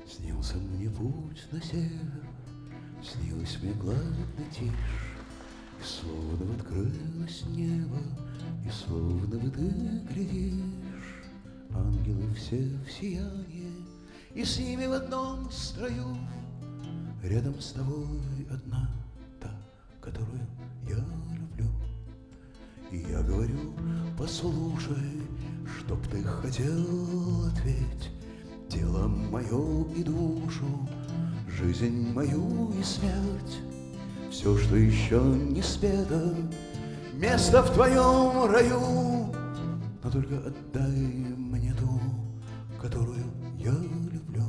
Снился мне путь на север, снилась мне гладь тишь, и словно открылось небо, и словно ты глядишь, ангелы все в сиянии, и с ними в одном строю, рядом с тобой одна та, которую я люблю. И я говорю, послушай, чтоб ты хотел, ответь, тело мое и душу, жизнь мою и смерть, все, что еще не спето, место в твоем раю, но только отдай мне ту, которую я люблю.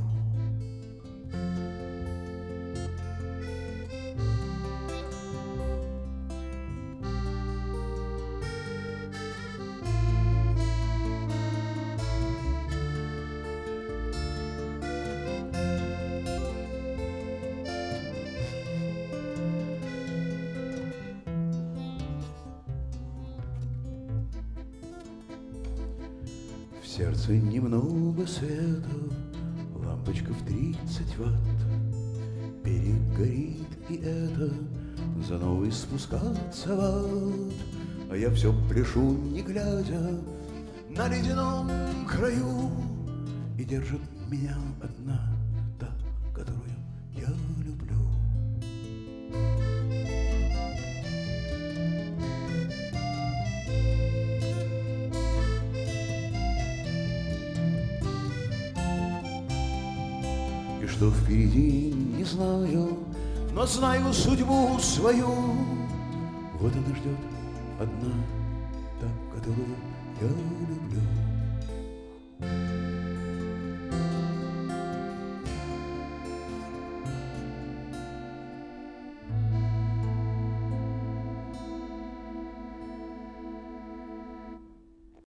В сердце немного света, лампочка в 30 ватт, перегорит и это, за новый спускаться в ад. А я все пляшу, не глядя, на ледяном краю, и держит меня одна та, которую я люблю. И что впереди, не знаю, но знаю судьбу свою. Вот она ждет одна, та, которую я люблю.